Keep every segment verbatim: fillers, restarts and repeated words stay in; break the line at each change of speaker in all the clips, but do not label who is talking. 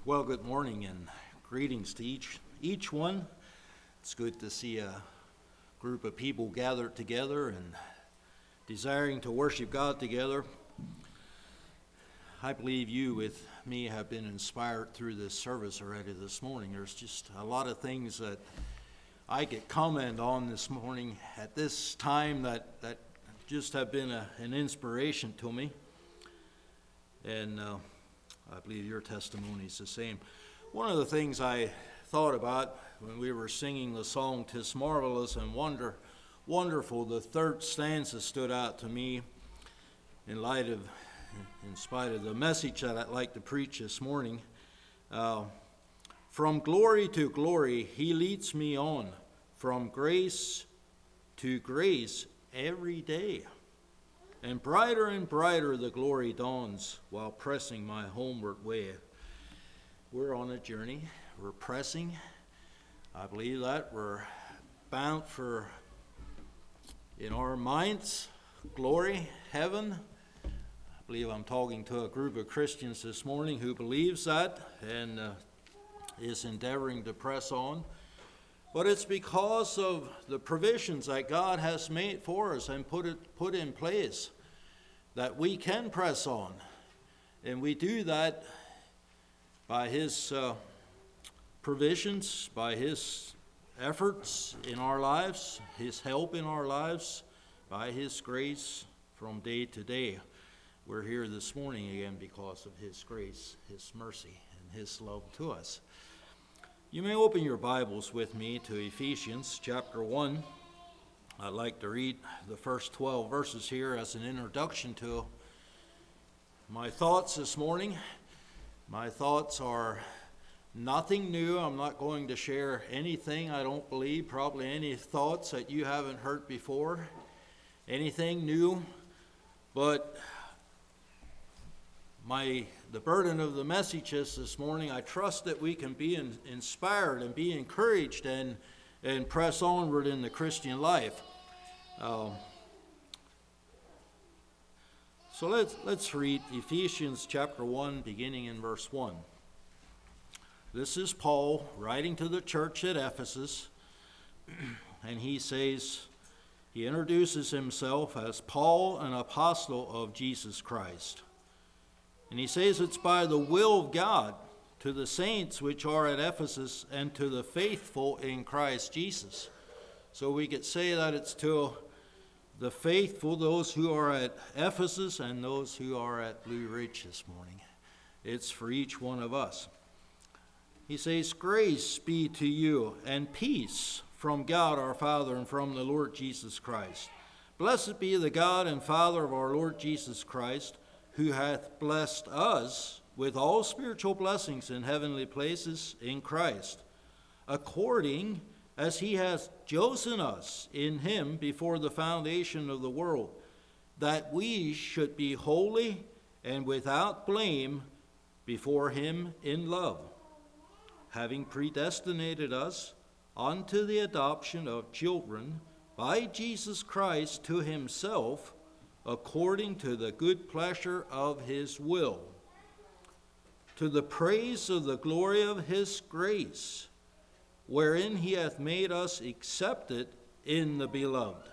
Well, good morning and greetings to each each one. It's good to see a group of people gathered together and desiring to worship God together. I believe you with me have been inspired through this service already this morning. There's just a lot of things that I could comment on this morning at this time that, that just have been a, an inspiration to me. And uh, I believe your testimony is the same. One of the things I thought about when we were singing the song, "'Tis Marvelous and Wonder, Wonderful," the third stanza stood out to me in light of, in spite of the message that I'd like to preach this morning. Uh, from glory to glory, he leads me on, from grace to grace every day. And brighter and brighter the glory dawns while pressing my homeward way. We're on a journey. We're pressing. I believe that we're bound for, in our minds, glory, heaven. I believe I'm talking to a group of Christians this morning who believes that and uh, is endeavoring to press on. But it's because of the provisions that God has made for us and put it put in place that we can press on. And we do that by his uh, provisions, by his efforts in our lives, his help in our lives, by his grace from day to day. We're here this morning again because of his grace, his mercy, and his love to us. You may open your Bibles with me to Ephesians chapter one. I'd like to read the first twelve verses here as an introduction to my thoughts this morning. My thoughts are nothing new. I'm not going to share anything, I don't believe, probably any thoughts that you haven't heard before, anything new. But my the burden of the messages this morning, I trust that we can be in, inspired and be encouraged and and press onward in the Christian life. Um, so let's let's read Ephesians chapter one, beginning in verse one. This is Paul writing to the church at Ephesus, and he says, he introduces himself as Paul, an apostle of Jesus Christ. And he says it's by the will of God, to the saints which are at Ephesus and to the faithful in Christ Jesus. So we could say that it's to the faithful, those who are at Ephesus and those who are at Blue Ridge this morning. It's for each one of us. He says, "Grace be to you and peace from God our Father and from the Lord Jesus Christ. Blessed be the God and Father of our Lord Jesus Christ, who hath blessed us with all spiritual blessings in heavenly places in Christ, according as he hath chosen us in him before the foundation of the world, that we should be holy and without blame before him in love, having predestinated us unto the adoption of children by Jesus Christ to himself, according to the good pleasure of his will, to the praise of the glory of his grace, wherein he hath made us accepted in the beloved,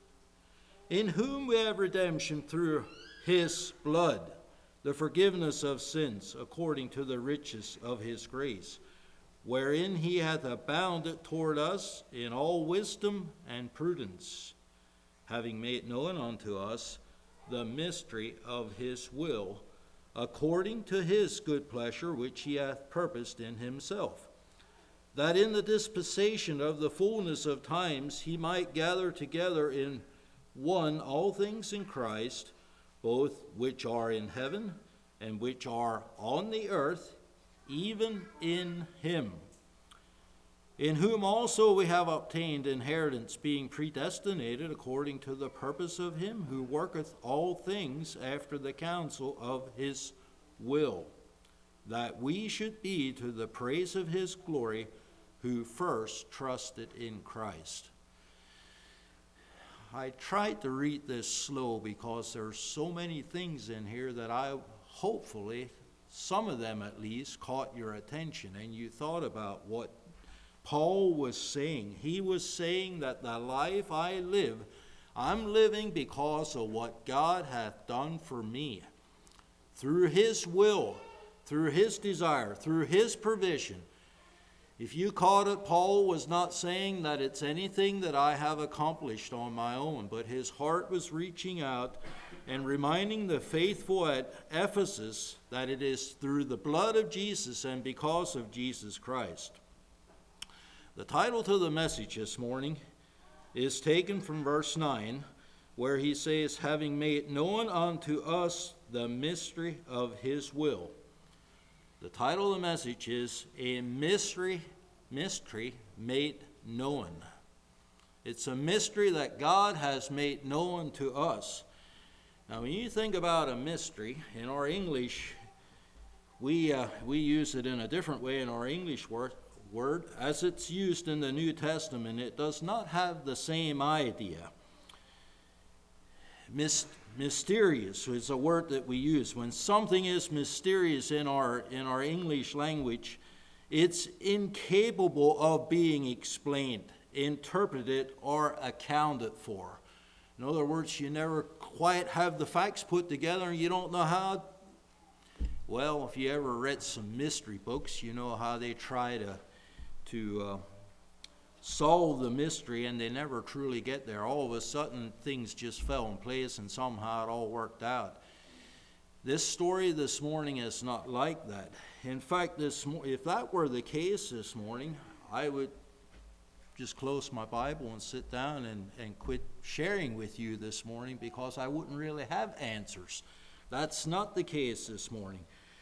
in whom we have redemption through his blood, the forgiveness of sins, according to the riches of his grace, wherein he hath abounded toward us in all wisdom and prudence, having made known unto us the mystery of his will, according to his good pleasure, which he hath purposed in himself, that in the dispensation of the fullness of times he might gather together in one all things in Christ, both which are in heaven and which are on the earth, even in him, in whom also we have obtained inheritance, being predestinated according to the purpose of him who worketh all things after the counsel of his will, that we should be to the praise of his glory, who first trusted in Christ." I tried to read this slow because there's so many things in here that I hopefully some of them at least, caught your attention and you thought about what Paul was saying. He was saying that the life I live, I'm living because of what God hath done for me. Through his will, through his desire, through his provision. If you caught it, Paul was not saying that it's anything that I have accomplished on my own, but his heart was reaching out and reminding the faithful at Ephesus that it is through the blood of Jesus and because of Jesus Christ. The title to the message this morning is taken from verse nine, where he says, having made known unto us the mystery of his will. The title of the message is A Mystery, Mystery Made Known. It's a mystery that God has made known to us. Now, when you think about a mystery, in our English, we uh, we use it in a different way in our English word, word. As it's used in the New Testament, it does not have the same idea. Myst- mysterious is a word that we use. When something is mysterious in our in our English language, it's incapable of being explained, interpreted, or accounted for. In other words, you never quite have the facts put together and you don't know how. Well, if you ever read some mystery books, you know how they try to, to uh, solve the mystery and they never truly get there. All of a sudden, things just fell in place and somehow it all worked out. This story this morning is not like that. In fact, this mo- if that were the case this morning, I would just close my Bible and sit down and, and quit sharing with you this morning because I wouldn't really have answers. That's not the case this morning.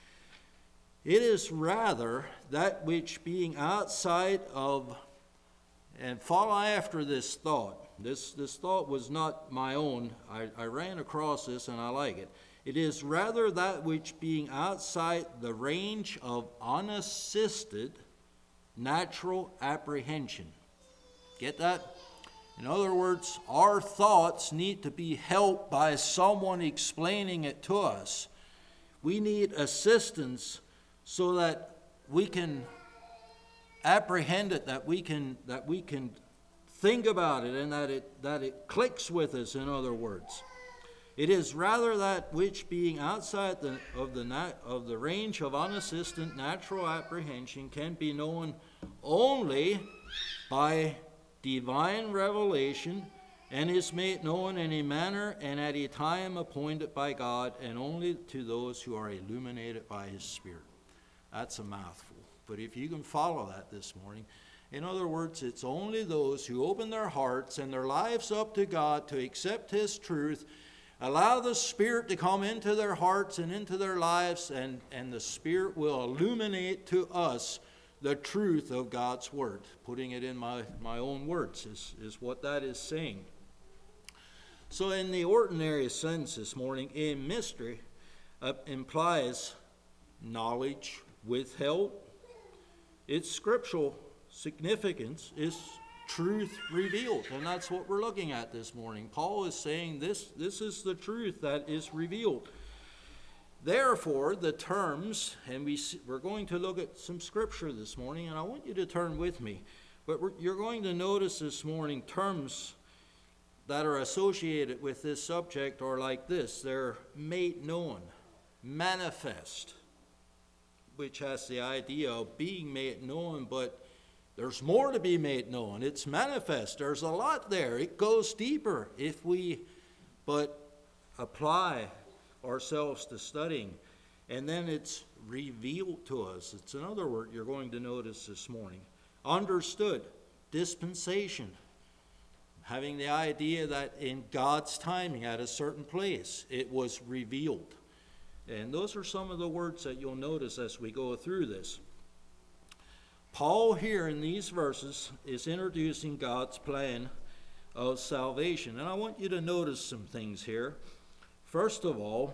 It is rather that which being outside of, and follow after this thought. This, this thought was not my own. I, I ran across this and I like it. It is rather that which being outside the range of unassisted natural apprehension. Get that? In other words, our thoughts need to be helped by someone explaining it to us. We need assistance so that we can apprehend it, that we can that we can think about it, and that it that it clicks with us. In other words, it is rather that which being outside the, of the nat, of the range of unassisted natural apprehension can be known only by divine revelation, and is made known in a manner and at a time appointed by God, and only to those who are illuminated by his Spirit. That's a mouthful, but if you can follow that this morning, in other words, it's only those who open their hearts and their lives up to God to accept his truth, allow the Spirit to come into their hearts and into their lives, and, and the Spirit will illuminate to us the truth of God's word. Putting it in my, my own words is, is what that is saying. So in the ordinary sense this morning, a mystery uh, implies knowledge withheld. Its scriptural significance is truth revealed, and that's what we're looking at this morning. Paul is saying this, this is the truth that is revealed. Therefore, the terms, and we, we're going to look at some scripture this morning, and I want you to turn with me. But we're, you're going to notice this morning terms that are associated with this subject are like this. They're made known, manifest, which has the idea of being made known, but there's more to be made known. It's manifest. There's a lot there. It goes deeper if we but apply ourselves to studying. And then it's revealed to us. It's another word you're going to notice this morning. Understood, dispensation, having the idea that in God's timing at a certain place it was revealed. And those are some of the words that you'll notice as we go through this. Paul here in these verses is introducing God's plan of salvation. And I want you to notice some things here. First of all,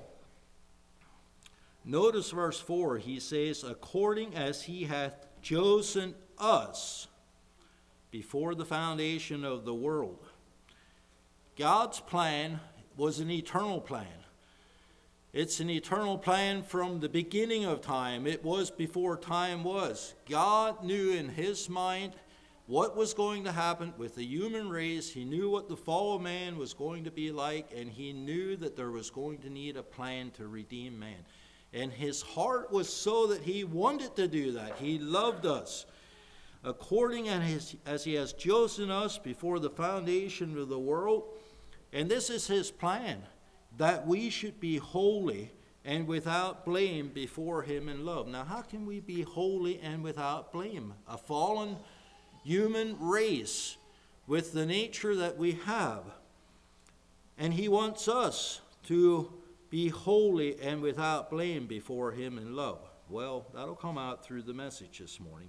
notice verse four. He says, according as he hath chosen us before the foundation of the world. God's plan was an eternal plan. It's an eternal plan from the beginning of time. It was before time was. God knew in his mind what was going to happen with the human race. He knew what the fall of man was going to be like, and he knew that there was going to need a plan to redeem man. And his heart was so that he wanted to do that. He loved us. According as, as he has chosen us before the foundation of the world. And this is his plan, that we should be holy and without blame before him in love. Now, how can we be holy and without blame? A fallen human race with the nature that we have. And he wants us to be holy and without blame before him in love. Well, that'll come out through the message this morning.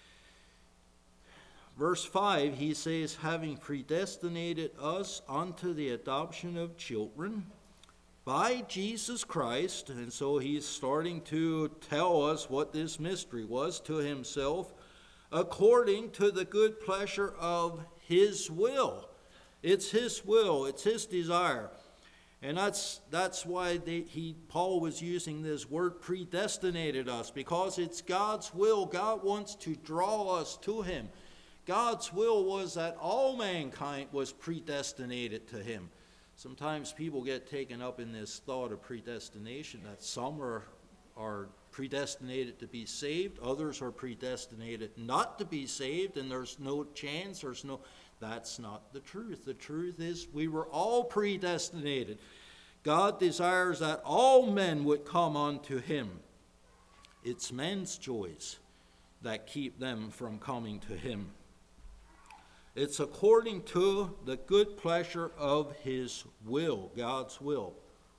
Verse five, he says, having predestinated us unto the adoption of children by Jesus Christ. And so he's starting to tell us what this mystery was to himself, according to the good pleasure of his will. It's his will, it's his desire. And that's that's why they, he Paul was using this word predestinated us, because it's God's will. God wants to draw us to him. God's will was that all mankind was predestinated to him. Sometimes people get taken up in this thought of predestination, that some are, are predestinated to be saved, others are predestinated not to be saved, and there's no chance, there's no... That's not the truth. The truth is we were all predestinated. God desires that all men would come unto him. It's men's choice that keep them from coming to him. It's according to the good pleasure of his will, God's will.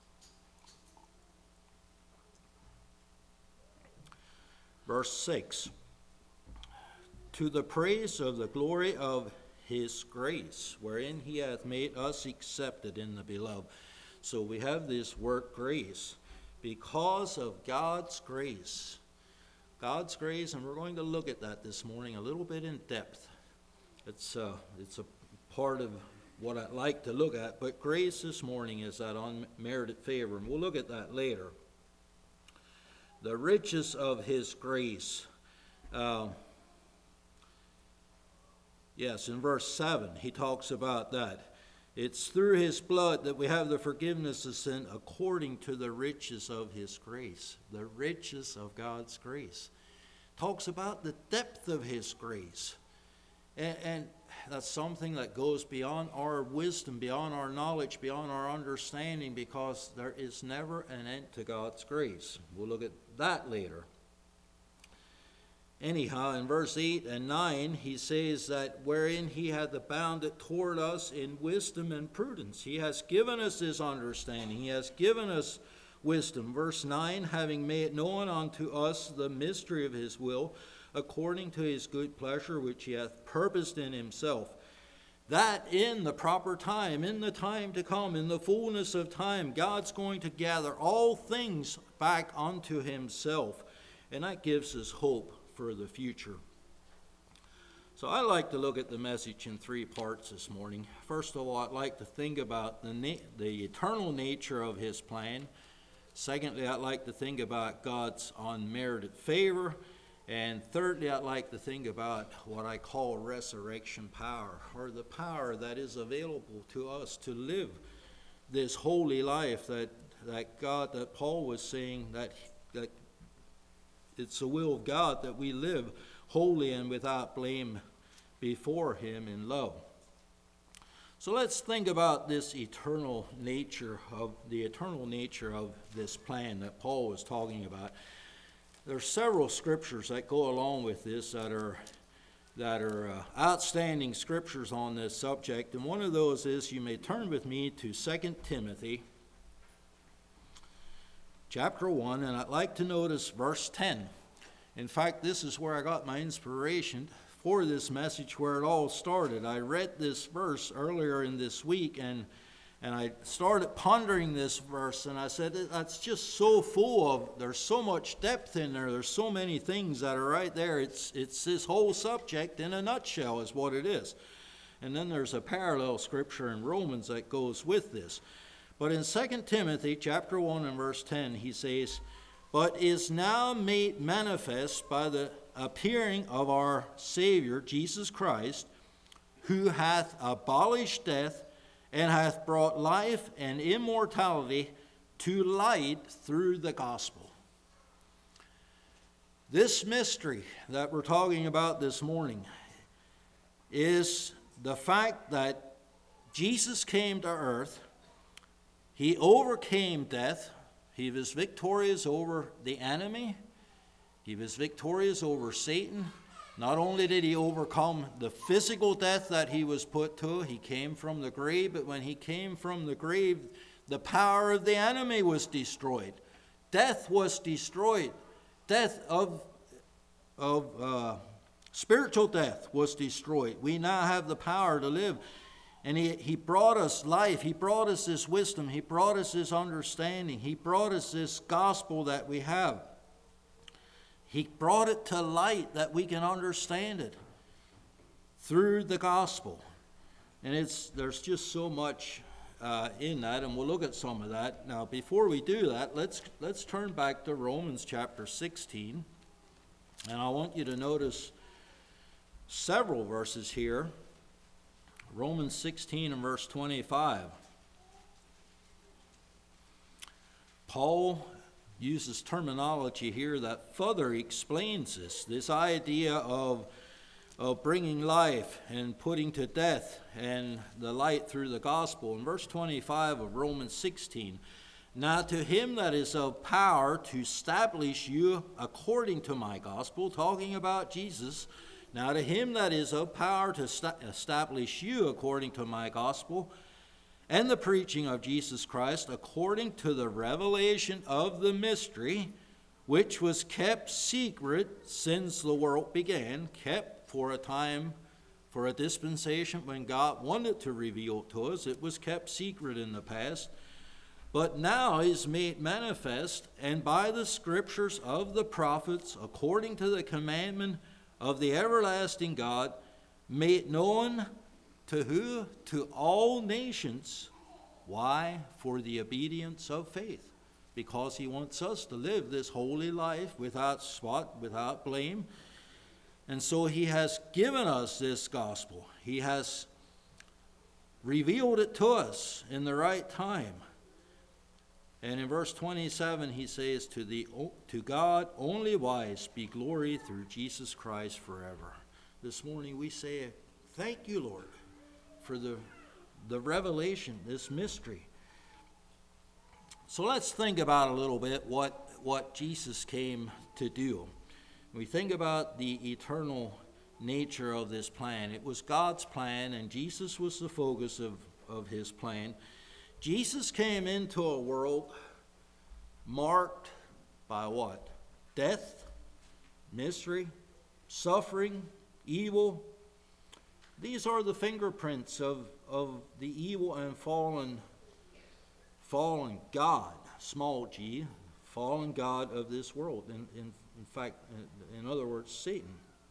Verse six, to the praise of the glory of his grace, wherein he hath made us accepted in the beloved. So we have this word grace, because of God's grace. God's grace, and we're going to look at that this morning a little bit in depth. It's, uh, it's a part of what I'd like to look at, but grace this morning is that unmerited favor, and we'll look at that later. The riches of his grace. Uh, yes, in verse seven, he talks about that. It's through his blood that we have the forgiveness of sin according to the riches of his grace. The riches of God's grace. Talks about the depth of his grace. And, and that's something that goes beyond our wisdom, beyond our knowledge, beyond our understanding, because there is never an end to God's grace. We'll look at that later. Anyhow, in verse eight and nine, he says that wherein he hath abounded toward us in wisdom and prudence. He has given us his understanding. He has given us wisdom. Verse nine, having made known unto us the mystery of his will, according to his good pleasure, which he hath purposed in himself, that in the proper time, in the time to come, in the fullness of time, God's going to gather all things back unto himself. And that gives us hope for the future. So I like to look at the message in three parts this morning. First of all, I'd like to think about the, na- the eternal nature of his plan. Secondly, I'd like to think about God's unmerited favor. And thirdly, I'd like to think about what I call resurrection power, or the power that is available to us to live this holy life that, that God, that Paul was saying that, that it's the will of God that we live holy and without blame before him in love. So let's think about this eternal nature of the eternal nature of this plan that Paul was talking about. There are several scriptures that go along with this that are that are uh, outstanding scriptures on this subject, and one of those is, you may turn with me to Second Timothy chapter one, and I'd like to notice verse ten. In fact, this is where I got my inspiration for this message, where it all started. I read this verse earlier in this week, and And I started pondering this verse, and I said, that's just so full of, there's so much depth in there. There's so many things that are right there. It's it's this whole subject in a nutshell is what it is. And then there's a parallel scripture in Romans that goes with this. But in Second Timothy chapter one and verse ten, he says, "But is now made manifest by the appearing of our Savior, Jesus Christ, who hath abolished death, and hath brought life and immortality to light through the gospel." This mystery that we're talking about this morning is the fact that Jesus came to earth. He overcame death. He was victorious over the enemy. He was victorious over Satan. Not only did he overcome the physical death that he was put to, he came from the grave, but when he came from the grave, the power of the enemy was destroyed. Death was destroyed. Death of, of uh, spiritual death was destroyed. We now have the power to live. And he, he brought us life. He brought us this wisdom. He brought us this understanding. He brought us this gospel that we have. He brought it to light that we can understand it through the gospel. And it's there's just so much uh, in that, and we'll look at some of that. Now, before we do that, let's let's turn back to Romans chapter sixteen. And I want you to notice several verses here. Romans sixteen and verse twenty-five. Paul uses terminology here that further explains this, this idea of, of bringing life and putting to death and the light through the gospel. In verse twenty-five of Romans sixteen, "Now to him that is of power to establish you according to my gospel," talking about Jesus, "Now to him that is of power to st- establish you according to my gospel, and the preaching of Jesus Christ according to the revelation of the mystery, which was kept secret since the world began," kept for a time, for a dispensation when God wanted to reveal it to us. It was kept secret in the past, but now is made manifest, and by the scriptures of the prophets, according to the commandment of the everlasting God, made known to who? To all nations. Why? For the obedience of faith. Because he wants us to live this holy life without spot, without blame. And so he has given us this gospel. He has revealed it to us in the right time. And in verse twenty-seven, he says, to the to God only wise be glory through Jesus Christ forever. This morning we say, thank you, Lord, for the, the revelation, this mystery. So let's think about a little bit what, what Jesus came to do. We think about the eternal nature of this plan. It was God's plan, and Jesus was the focus of, of his plan. Jesus came into a world marked by what? Death, misery, suffering, evil. These are the fingerprints of, of the evil and fallen, fallen God, small g, fallen God of this world. In, in, in fact, in other words, Satan.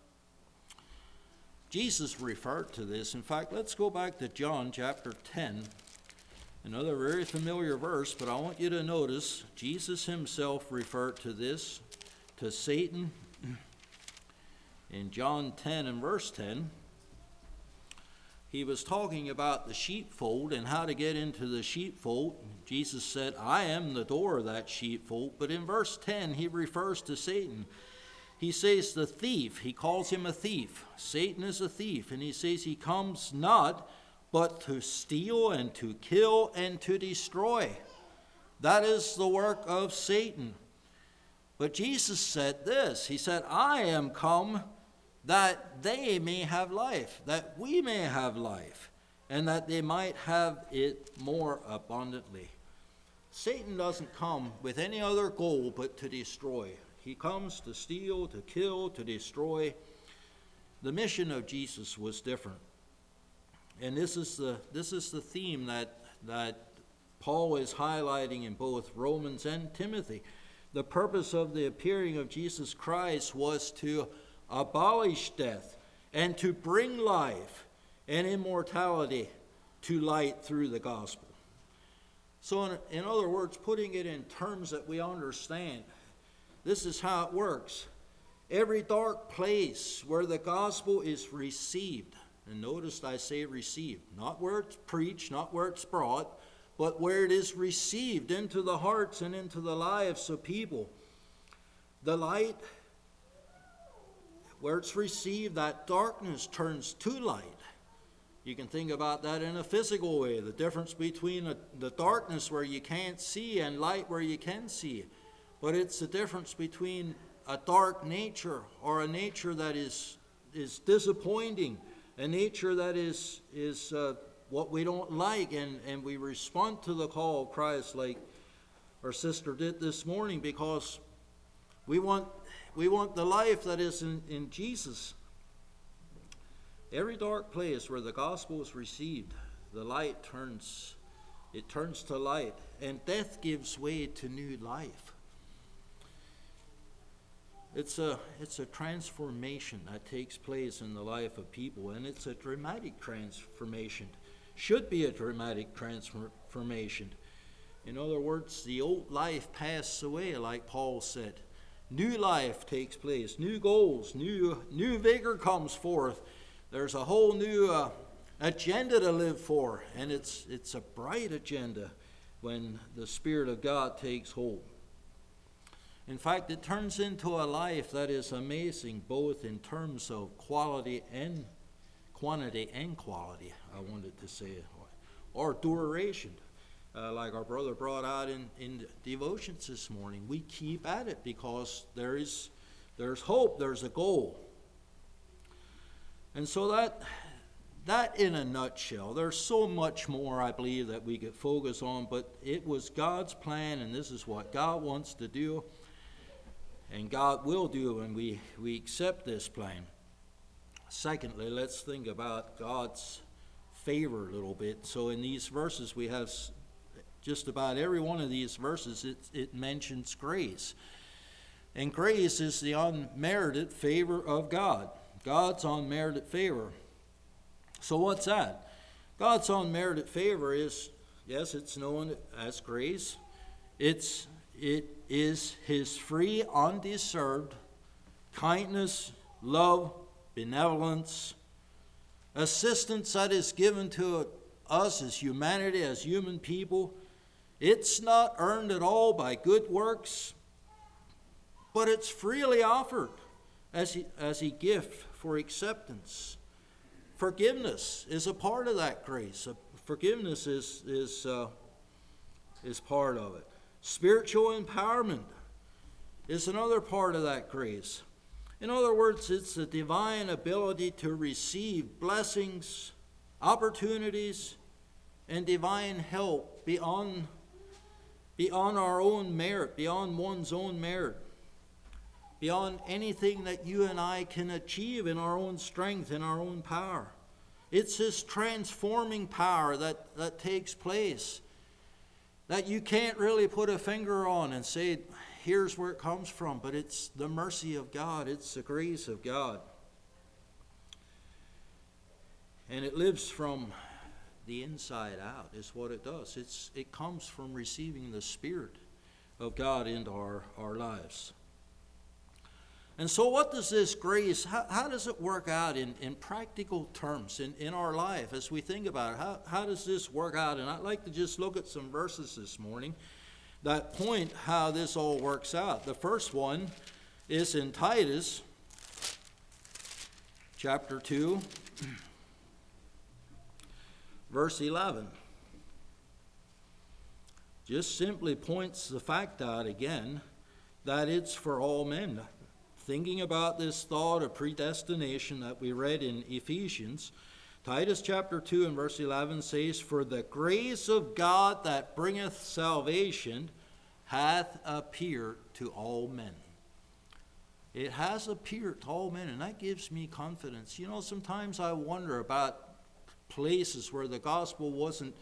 Jesus referred to this. In fact, let's go back to John chapter ten. Another very familiar verse, but I want you to notice Jesus himself referred to this, to Satan, in John ten and verse ten. He was talking about the sheepfold and how to get into the sheepfold. Jesus said, I am the door of that sheepfold. But in verse ten, he refers to Satan. He says the thief, he calls him a thief. Satan is a thief, and he says he comes not but to steal and to kill and to destroy. That is the work of Satan. But Jesus said this, he said, I am come that they may have life, that we may have life, and that they might have it more abundantly. Satan doesn't come with any other goal but to destroy. He comes to steal, to kill, to destroy. The mission of Jesus was different. And this is the this is the theme that that Paul is highlighting in both Romans and Timothy. The purpose of the appearing of Jesus Christ was to abolish death and to bring life and immortality to light through the gospel. So in, in other words, putting it in terms that we understand, this is how it works. Every dark place where the gospel is received, and notice I say received, not where it's preached, not where it's brought, but where it is received into the hearts and into the lives of people. The light, where it's received, that darkness turns to light. You can think about that in a physical way, the difference between a, the darkness where you can't see and light where you can see. But it's the difference between a dark nature or a nature that is is disappointing, a nature that is is uh, what we don't like, and, and we respond to the call of Christ like our sister did this morning, because we want we want the life that is in, in Jesus. Every dark place where the gospel is received, the light turns it turns to light, and death gives way to new life. It's a, it's a transformation that takes place in the life of people, and it's a dramatic transformation. Should be a dramatic transformation. In other words, the old life passes away, like Paul said. New life takes place, new goals, new, new vigor comes forth. There's a whole new uh, agenda to live for, and it's, it's a bright agenda when the Spirit of God takes hold. In fact, it turns into a life that is amazing, both in terms of quality and quantity and quality, I wanted to say, or duration. Uh, like our brother brought out in, in devotions this morning, we keep at it because there is there's hope, there's a goal. And so that that in a nutshell, there's so much more I believe that we could focus on, but it was God's plan, and this is what God wants to do. And God will do, and we, we accept this plan. Secondly, let's think about God's favor a little bit. So in these verses, we have just about every one of these verses, it, it mentions grace. And grace is the unmerited favor of God. God's unmerited favor. So what's that? God's unmerited favor is, yes, it's known as grace. It's It is his free, undeserved kindness, love, benevolence, assistance that is given to us as humanity, as human people. It's not earned at all by good works, but it's freely offered as a, as a gift for acceptance. Forgiveness is a part of that grace. Forgiveness is, is, uh, is part of it. Spiritual empowerment is another part of that grace. In other words, it's the divine ability to receive blessings, opportunities, and divine help beyond, beyond our own merit, beyond one's own merit, beyond anything that you and I can achieve in our own strength, in our own power. It's this transforming power that, that takes place, that you can't really put a finger on and say, here's where it comes from, but it's the mercy of God, it's the grace of God. And it lives from the inside out, is what it does. It's, it comes from receiving the Spirit of God into our, our lives. And so what does this grace, how, how does it work out in, in practical terms in, in our life as we think about it? How, how does this work out? And I'd like to just look at some verses this morning that point how this all works out. The first one is in Titus chapter two, verse eleven. Just simply points the fact out again that it's for all men. Thinking about this thought of predestination that we read in Ephesians, Titus chapter two and verse eleven says, "For the grace of God that bringeth salvation hath appeared to all men." It has appeared to all men, and that gives me confidence. You know, sometimes I wonder about places where the gospel wasn't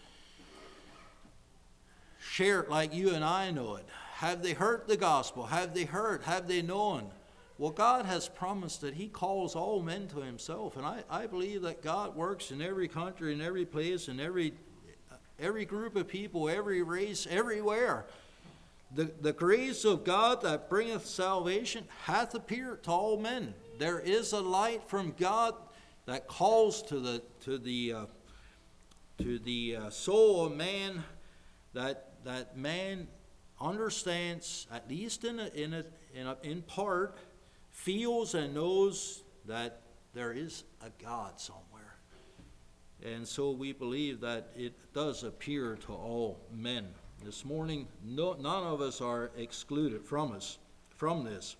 shared like you and I know it. Have they heard the gospel? Have they heard? Have they known? Well, God has promised that he calls all men to himself, and I, I believe that God works in every country, in every place, in every every group of people, every race, everywhere. The, the grace of God that bringeth salvation hath appeared to all men. There is a light from God that calls to the to the uh, to the uh, soul of man, that that man understands, at least in a, in a, in a, in part, feels and knows that there is a God somewhere. And so we believe that it does appear to all men. This morning, no, none of us are excluded from us, from this.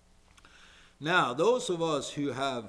Now, those of us who have,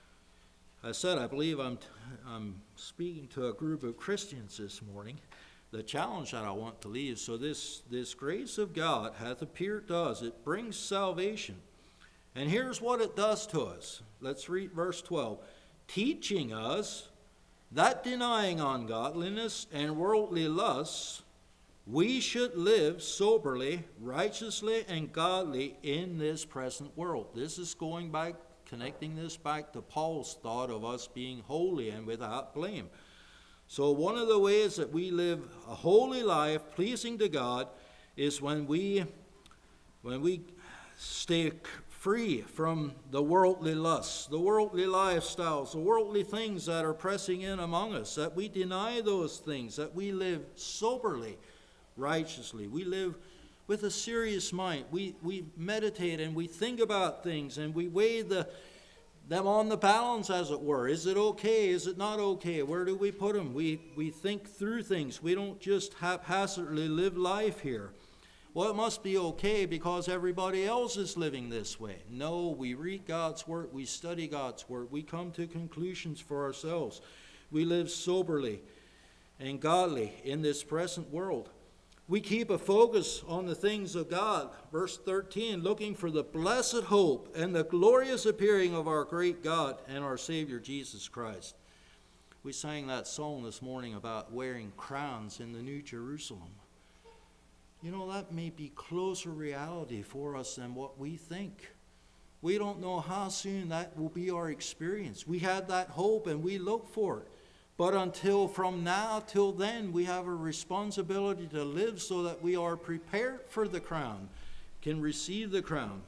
I said, I believe I'm, I'm speaking to a group of Christians this morning. The challenge that I want to leave, so this, this grace of God hath appeared to us. It brings salvation. And here's what it does to us. Let's read verse twelve. Teaching us that denying ungodliness and worldly lusts, we should live soberly, righteously, and godly in this present world. This is going back, connecting this back to Paul's thought of us being holy and without blame. So one of the ways that we live a holy life, pleasing to God, is when we, when we stay free from the worldly lusts, the worldly lifestyles, the worldly things that are pressing in among us, that we deny those things, that we live soberly, righteously. We live with a serious mind. We, we meditate and we think about things and we weigh the them on the balance, as it were. Is it okay? Is it not okay? Where do we put them? We, we think through things. We don't just haphazardly live life here. Well, it must be okay because everybody else is living this way. No, we read God's word. We study God's word. We come to conclusions for ourselves. We live soberly and godly in this present world. We keep a focus on the things of God. Verse thirteen, looking for the blessed hope and the glorious appearing of our great God and our Savior Jesus Christ. We sang that song this morning about wearing crowns in the New Jerusalem. You know, that may be closer reality for us than what we think. We don't know how soon that will be our experience. We have that hope and we look for it. But until from now till then, we have a responsibility to live so that we are prepared for the crown, can receive the crown.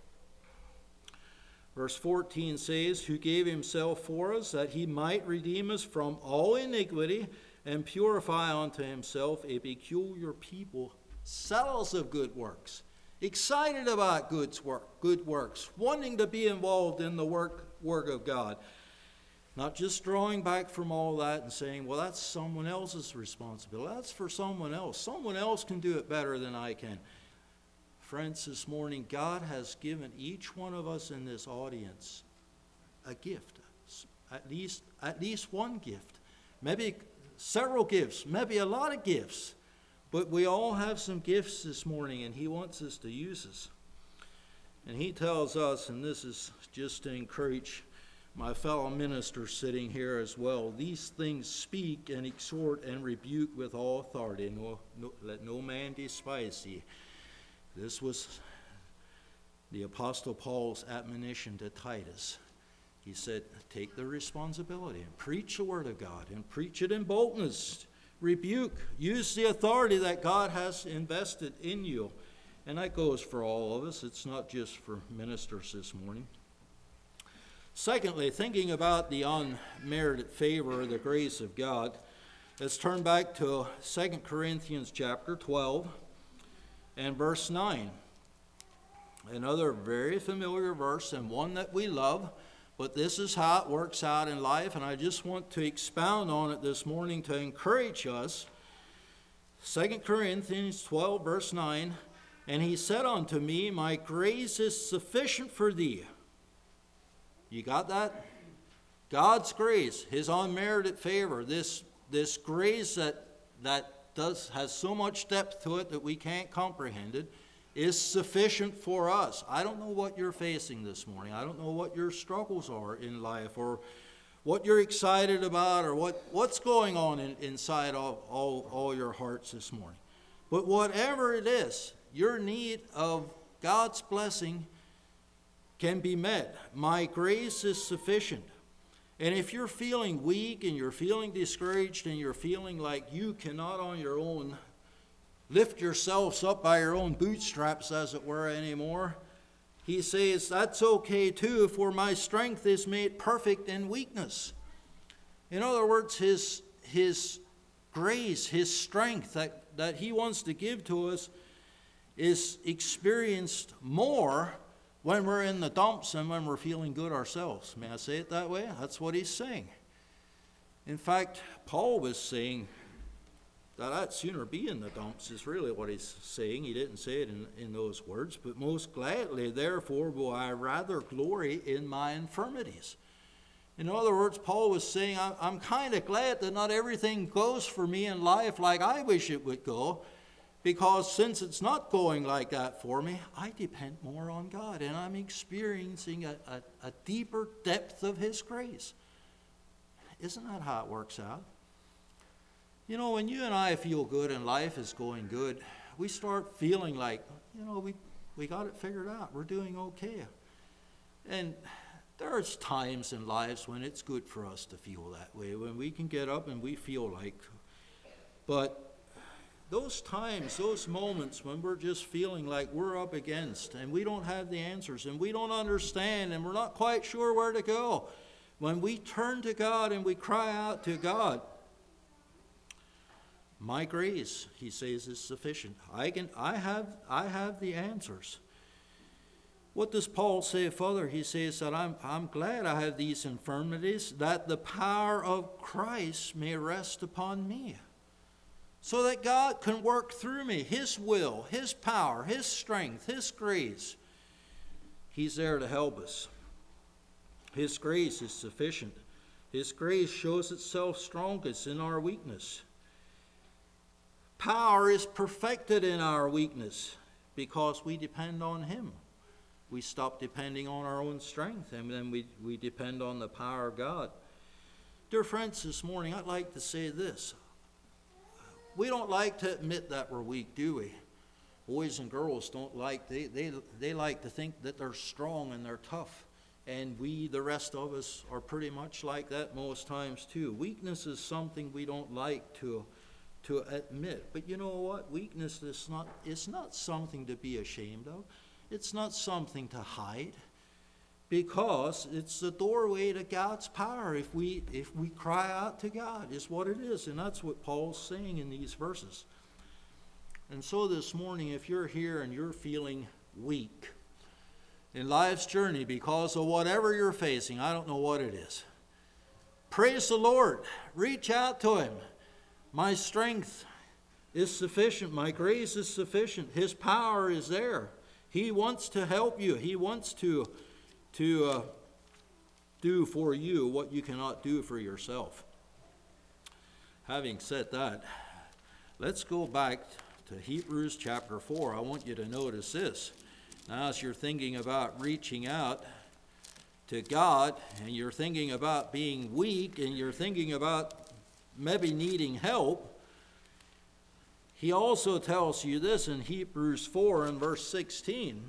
Verse fourteen says, who gave himself for us, that he might redeem us from all iniquity, and purify unto himself a peculiar people, zealous of good works, excited about good work, good works, wanting to be involved in the work, work of God. Not just drawing back from all that and saying, well, that's someone else's responsibility. That's for someone else. Someone else can do it better than I can. Friends, this morning, God has given each one of us in this audience a gift. At least, at least one gift. Maybe several gifts. Maybe a lot of gifts. But we all have some gifts this morning, and he wants us to use us. And he tells us, and this is just to encourage my fellow ministers sitting here as well, these things speak and exhort and rebuke with all authority. No, no, let no man despise thee. This was the Apostle Paul's admonition to Titus. He said, take the responsibility and preach the word of God and preach it in boldness. Rebuke. Use the authority that God has invested in you. And that goes for all of us. It's not just for ministers this morning. Secondly, thinking about the unmerited favor or the grace of God, let's turn back to Second Corinthians chapter twelve and verse nine. Another very familiar verse and one that we love, but this is how it works out in life, and I just want to expound on it this morning to encourage us. Second Corinthians twelve, verse nine, and he said unto me, my grace is sufficient for thee. You got that? God's grace, his unmerited favor, this, this grace that, that does has so much depth to it that we can't comprehend it, is sufficient for us. I don't know what you're facing this morning. I don't know what your struggles are in life or what you're excited about or what, what's going on in, inside of all, all your hearts this morning. But whatever it is, your need of God's blessing can be met. My grace is sufficient. And if you're feeling weak and you're feeling discouraged and you're feeling like you cannot on your own lift yourselves up by your own bootstraps, as it were, anymore, he says, that's okay too, for my strength is made perfect in weakness. In other words, his, his grace, his strength that, that he wants to give to us is experienced more when we're in the dumps than when we're feeling good ourselves. May I say it that way? That's what he's saying. In fact, Paul was saying that I'd sooner be in the dumps, is really what he's saying. He didn't say it in, in those words. But most gladly, therefore, will I rather glory in my infirmities. In other words, Paul was saying, I'm, I'm kind of glad that not everything goes for me in life like I wish it would go, because since it's not going like that for me, I depend more on God, and I'm experiencing a, a, a deeper depth of his grace. Isn't that how it works out? You know, when you and I feel good and life is going good, we start feeling like, you know, we, we got it figured out. We're doing okay. And there's times in lives when it's good for us to feel that way, when we can get up and we feel like, but those times, those moments when we're just feeling like we're up against and we don't have the answers and we don't understand and we're not quite sure where to go, when we turn to God and we cry out to God, my grace, he says, is sufficient. I can, I have, I have the answers. What does Paul say further? He says that I'm, I'm glad I have these infirmities, that the power of Christ may rest upon me. So that God can work through me, his will, his power, his strength, his grace. He's there to help us. His grace is sufficient. His grace shows itself strongest in our weakness. Power is perfected in our weakness because we depend on him. We stop depending on our own strength, and then we, we depend on the power of God. Dear friends, this morning I'd like to say this. We don't like to admit that we're weak, do we? Boys and girls don't like, they, they, they like to think that they're strong and they're tough. And we, the rest of us, are pretty much like that most times too. Weakness is something we don't like to, to admit. But you know what? Weakness is not, it's not something to be ashamed of. It's not something to hide. Because it's the doorway to God's power. If we if we cry out to God, is what it is. And that's what Paul's saying in these verses. And so this morning, if you're here and you're feeling weak in life's journey because of whatever you're facing, I don't know what it is, praise the Lord. Reach out to him. My strength is sufficient. My grace is sufficient. His power is there. He wants to help you. He wants to to uh, do for you what you cannot do for yourself. Having said that, let's go back to Hebrews chapter four. I want you to notice this. Now, as you're thinking about reaching out to God, and you're thinking about being weak, and you're thinking about maybe needing help, he also tells you this in Hebrews four and verse sixteen.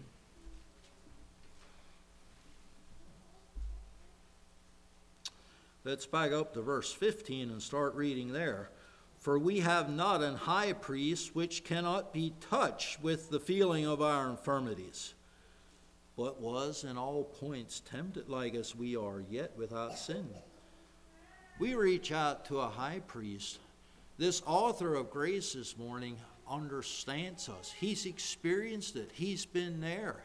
Let's back up to verse fifteen and start reading there. For we have not an high priest which cannot be touched with the feeling of our infirmities, but was in all points tempted like as we are, yet without sin. We reach out to a high priest. This author of grace this morning understands us. He's experienced it. He's been there.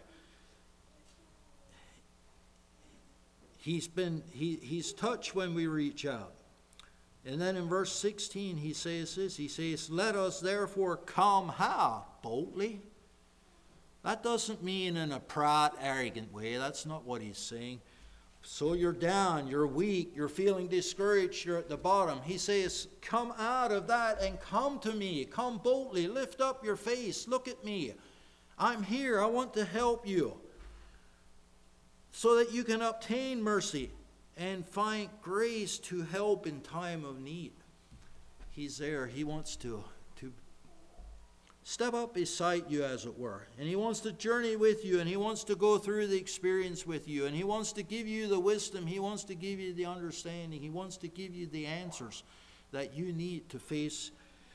He's been he, he's touched when we reach out. And then in verse sixteen he says this. He says, let us therefore come how? Boldly. That doesn't mean in a proud, arrogant way. That's not what he's saying. So you're down, you're weak, you're feeling discouraged, you're at the bottom. He says, come out of that and come to me. Come boldly, lift up your face, look at me. I'm here, I want to help you. So that you can obtain mercy and find grace to help in time of need. He's there. He wants to, to step up beside you, as it were. And he wants to journey with you, and he wants to go through the experience with you, and he wants to give you the wisdom. He wants to give you the understanding. He wants to give you the answers that you need to face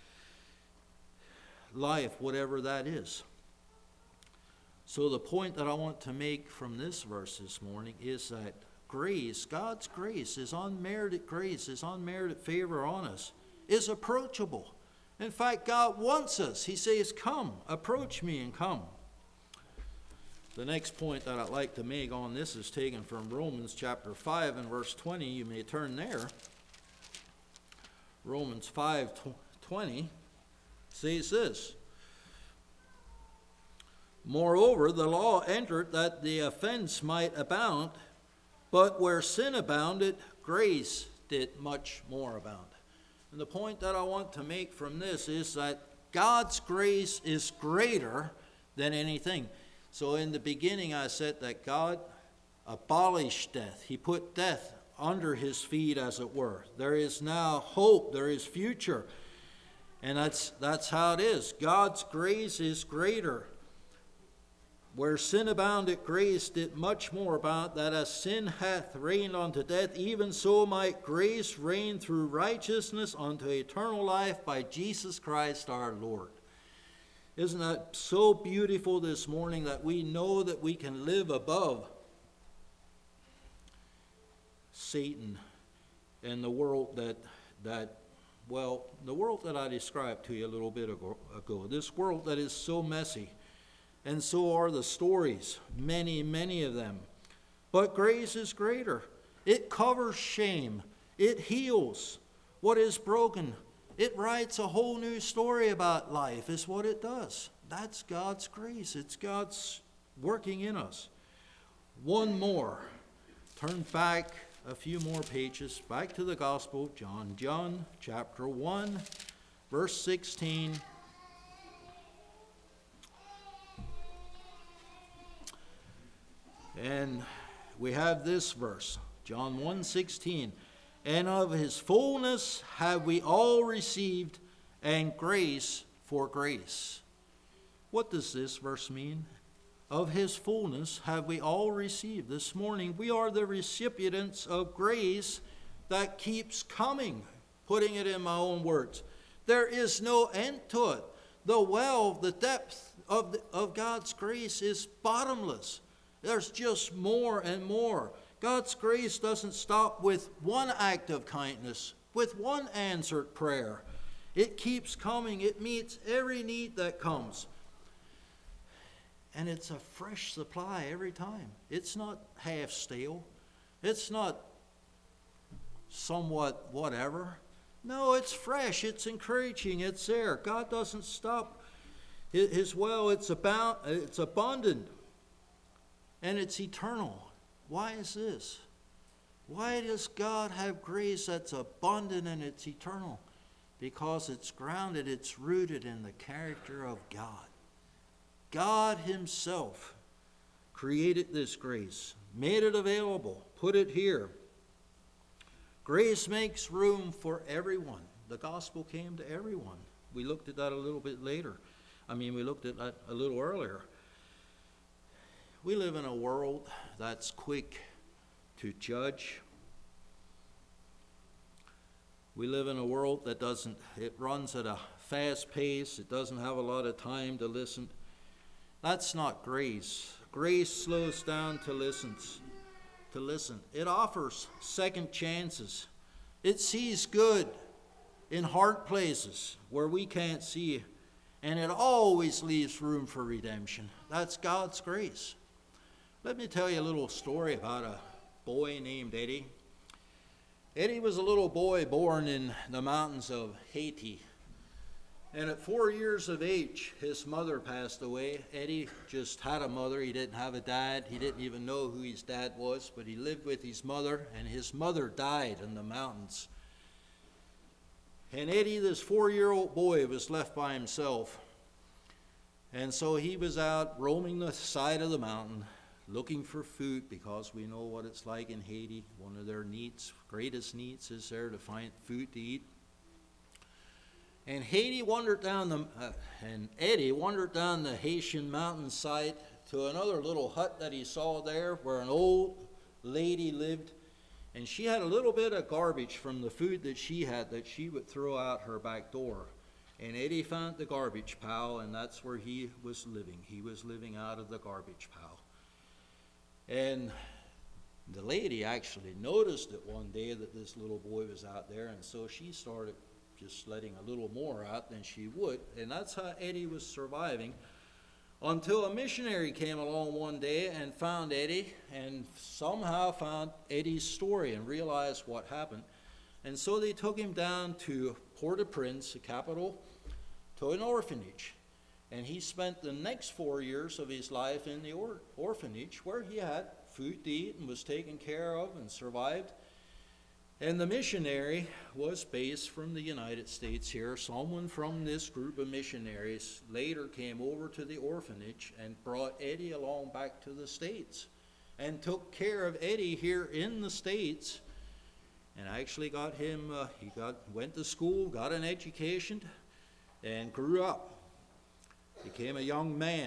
life, whatever that is. So the point that I want to make from this verse this morning is that grace, God's grace, His unmerited grace, His unmerited favor on us, is approachable. In fact, God wants us. He says, come, approach me and come. The next point that I'd like to make on this is taken from Romans chapter five and verse twenty. You may turn there. Romans five twenty says this. Moreover, the law entered that the offense might abound, but where sin abounded, grace did much more abound. And the point that I want to make from this is that God's grace is greater than anything. So in the beginning I said that God abolished death. He put death under his feet, as it were. There is now hope. There is future. And that's, that's how it is. God's grace is greater. Where sin abounded, grace did much more abound, that as sin hath reigned unto death, even so might grace reign through righteousness unto eternal life by Jesus Christ our Lord. Isn't that so beautiful this morning, that we know that we can live above Satan and the world that, that well, the world that I described to you a little bit ago, ago. This world that is so messy. And so are the stories, many, many of them. But grace is greater. It covers shame. It heals what is broken. It writes a whole new story about life, is what it does. That's God's grace. It's God's working in us. One more. Turn back a few more pages, back to the Gospel of John. John chapter one, verse sixteen. And we have this verse, John one sixteen. And of his fullness have we all received, and grace for grace. What does this verse mean? Of his fullness have we all received. This morning we are the recipients of grace that keeps coming. Putting it in my own words. There is no end to it. The well, the depth of, the, of God's grace is bottomless. There's just more and more. God's grace doesn't stop with one act of kindness, with one answered prayer. It keeps coming. It meets every need that comes. And it's a fresh supply every time. It's not half stale. It's not somewhat whatever. No, it's fresh. It's encouraging. It's there. God doesn't stop. His well, it's abound, it's abundant. And it's eternal. Why is this? Why does God have grace that's abundant and it's eternal? Because it's grounded, it's rooted in the character of God. God himself created this grace, made it available, put it here. Grace makes room for everyone. The gospel came to everyone. We looked at that a little bit later. I mean, we looked at that a little earlier. We live in a world that's quick to judge. We live in a world that doesn't, it runs at a fast pace. It doesn't have a lot of time to listen. That's not grace. Grace slows down to listen. To listen. It offers second chances. It sees good in hard places where we can't see, and it always leaves room for redemption. That's God's grace. Let me tell you a little story about a boy named Eddie. Eddie was a little boy born in the mountains of Haiti. And at four years of age, his mother passed away. Eddie just had a mother. He didn't have a dad. He didn't even know who his dad was, but he lived with his mother, and his mother died in the mountains. And Eddie, this four-year-old boy, was left by himself. And so he was out roaming the side of the mountain, looking for food, because we know what it's like in Haiti. One of their needs, greatest needs, is there to find food to eat. And Haiti wandered down the, uh, and Eddie wandered down the Haitian mountainside to another little hut that he saw there where an old lady lived. And she had a little bit of garbage from the food that she had that she would throw out her back door. And Eddie found the garbage pile, and that's where he was living. He was living out of the garbage pile. And the lady actually noticed it one day that this little boy was out there, and so she started just letting a little more out than she would. And that's how Eddie was surviving until a missionary came along one day and found Eddie and somehow found Eddie's story and realized what happened. And so they took him down to Port-au-Prince, the capital, to an orphanage. And he spent the next four years of his life in the or- orphanage where he had food to eat and was taken care of and survived. And the missionary was based from the United States here. Someone from this group of missionaries later came over to the orphanage and brought Eddie along back to the States and took care of Eddie here in the States, and actually got him, uh, he got went to school, got an education, and grew up, became a young man.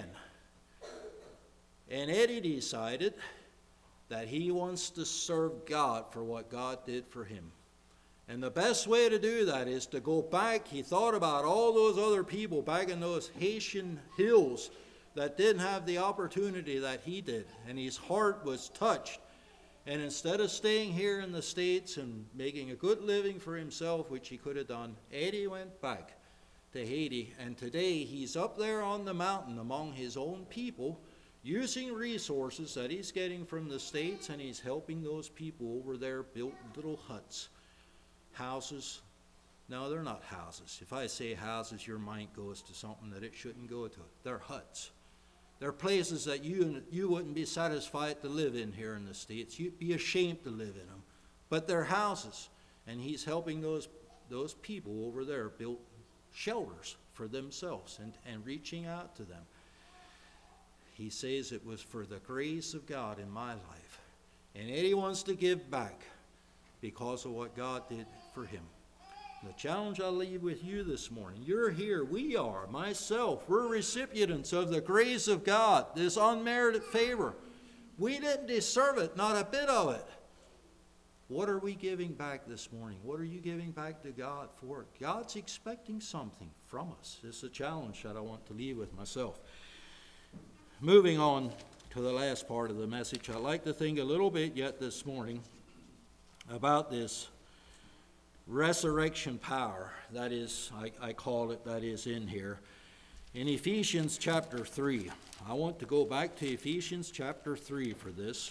And Eddie decided that he wants to serve God for what God did for him. And the best way to do that is to go back. He thought about all those other people back in those Haitian hills that didn't have the opportunity that he did. And his heart was touched. And instead of staying here in the States and making a good living for himself, which he could have done, Eddie went back to Haiti. And today he's up there on the mountain among his own people, using resources that he's getting from the States, and he's helping those people over there build little huts, houses. No, they're not houses. If I say houses, your mind goes to something that it shouldn't go to. They're huts. They're places that you you wouldn't be satisfied to live in here in the States. You'd be ashamed to live in them. But they're houses, and he's helping those those people over there build shelters for themselves and, and reaching out to them. He says it was for the grace of God in my life. And Eddie wants to give back because of what God did for him. The challenge I leave with you this morning, you're here, we are, myself, we're recipients of the grace of God, this unmerited favor. We didn't deserve it, not a bit of it. What are we giving back this morning? What are you giving back to God for? God's expecting something from us. It's a challenge that I want to leave with myself. Moving on to the last part of the message, I'd like to think a little bit yet this morning about this resurrection power that is, I, I call it, that is in here. In Ephesians chapter three, I want to go back to Ephesians chapter three for this.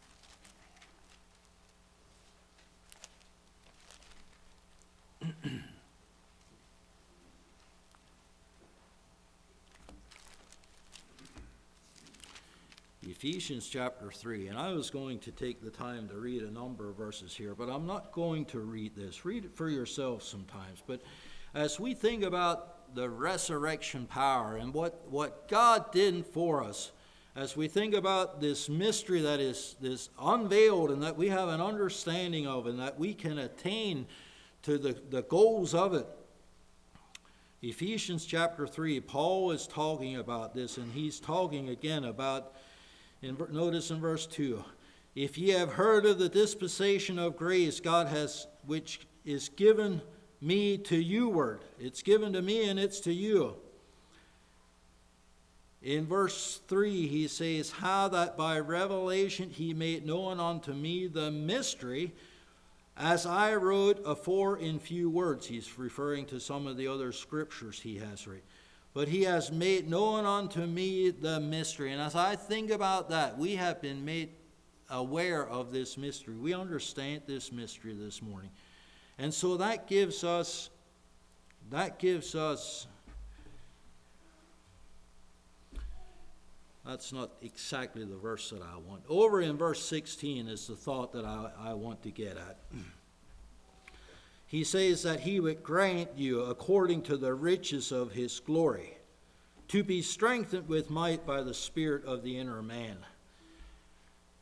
Ephesians chapter three, and I was going to take the time to read a number of verses here, but I'm not going to read this. Read it for yourself sometimes. But as we think about the resurrection power and what, what God did for us, as we think about this mystery that is this unveiled and that we have an understanding of and that we can attain to the, the goals of it, Ephesians chapter three, Paul is talking about this, and he's talking again about, in, notice in verse two, if ye have heard of the dispensation of grace God has, which is given me to you ward. It's given to me and it's to you. In verse three he says, how that by revelation he made known unto me the mystery, as I wrote afore in few words. He's referring to some of the other scriptures he has read. But he has made known unto me the mystery. And as I think about that, we have been made aware of this mystery. We understand this mystery this morning. And so that gives us, that gives us, that's not exactly the verse that I want. Over in verse sixteen is the thought that I, I want to get at. He says that he would grant you, according to the riches of his glory, to be strengthened with might by the Spirit of the inner man.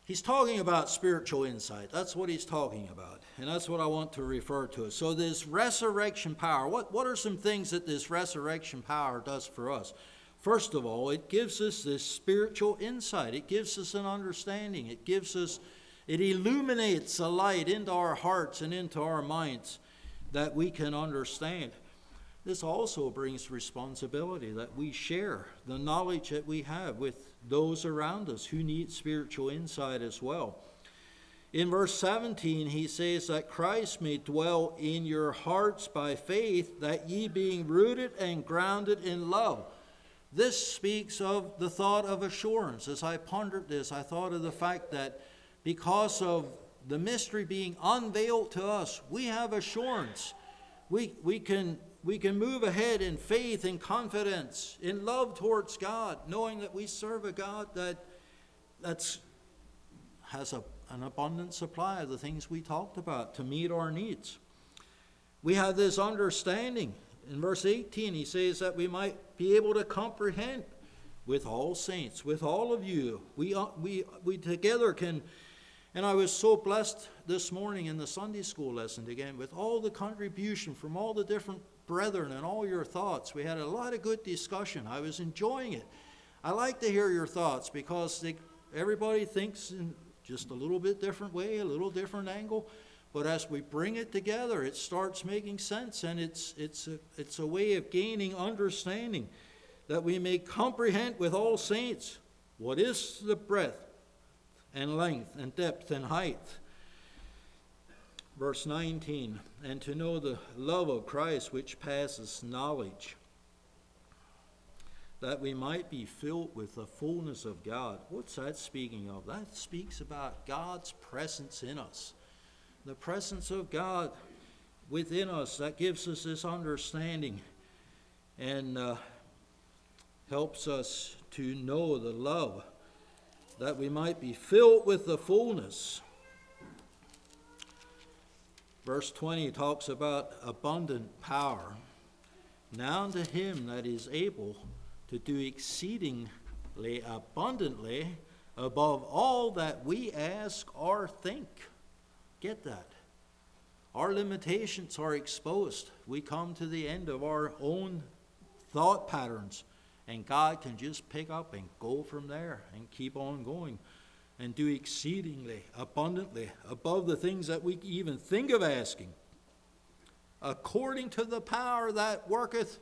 He's talking about spiritual insight. That's what he's talking about. And that's what I want to refer to. So this resurrection power, what, what are some things that this resurrection power does for us? First of all, it gives us this spiritual insight. It gives us an understanding. It gives us, it illuminates a light into our hearts and into our minds that we can understand. This also brings responsibility, that we share the knowledge that we have with those around us who need spiritual insight as well. In verse seventeen, he says that Christ may dwell in your hearts by faith, that ye being rooted and grounded in love. This speaks of the thought of assurance. As I pondered this, I thought of the fact that because of the mystery being unveiled to us, we have assurance. We, we can We can move ahead in faith, in confidence, in love towards God, knowing that we serve a God that that's, has a, an abundant supply of the things we talked about to meet our needs. We have this understanding. In verse eighteen, he says that we might be able to comprehend with all saints, with all of you. We, we, we together can, and I was so blessed this morning in the Sunday school lesson again with all the contribution from all the different brethren and all your thoughts. We had a lot of good discussion. I was enjoying it. I like to hear your thoughts because they, everybody thinks in just a little bit different way, a little different angle. But as we bring it together, it starts making sense, and it's it's a, it's a way of gaining understanding, that we may comprehend with all saints what is the breadth and length and depth and height. Verse nineteen, and to know the love of Christ which passes knowledge, that we might be filled with the fullness of God. What's that speaking of? That speaks about God's presence in us. The presence of God within us, that gives us this understanding and uh, helps us to know the love, that we might be filled with the fullness. Verse twenty talks about abundant power. Now unto him that is able to do exceedingly abundantly above all that we ask or think. Get that? Our limitations are exposed. We come to the end of our own thought patterns, and God can just pick up and go from there and keep on going and do exceedingly abundantly above the things that we even think of asking, according to the power that worketh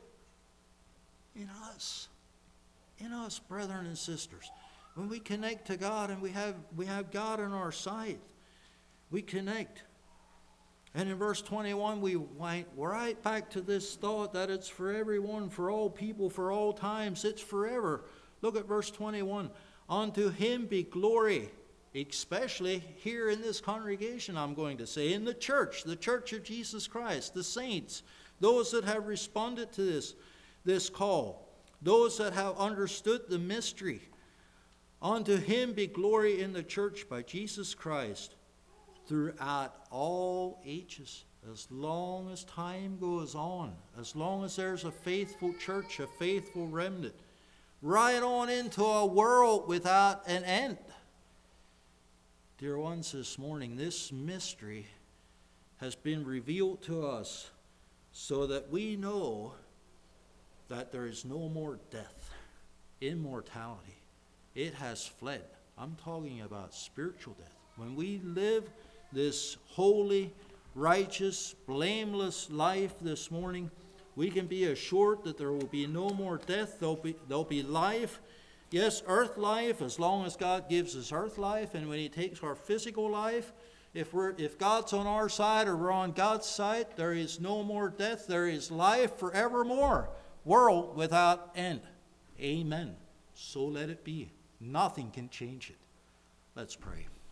in us. In us, brethren and sisters. When we connect to God and we have we have God on our side, we connect. And in verse twenty-one, we went right back to this thought that it's for everyone, for all people, for all times. It's forever. Look at verse twenty-one. Unto him be glory, especially here in this congregation, I'm going to say, in the church, the church of Jesus Christ, the saints, those that have responded to this, this call, those that have understood the mystery. Unto him be glory in the church by Jesus Christ throughout all ages, as long as time goes on, as long as there's a faithful church, a faithful remnant, right on into a world without an end. Dear ones, this morning, this mystery has been revealed to us so that we know that there is no more death, immortality. It has fled. I'm talking about spiritual death. When we live this holy, righteous, blameless life this morning, we can be assured that there will be no more death. There'll be, there'll be life. Yes, earth life, as long as God gives us earth life. And when he takes our physical life, if we're if God's on our side or we're on God's side, there is no more death. There is life forevermore. World without end. Amen. So let it be. Nothing can change it. Let's pray.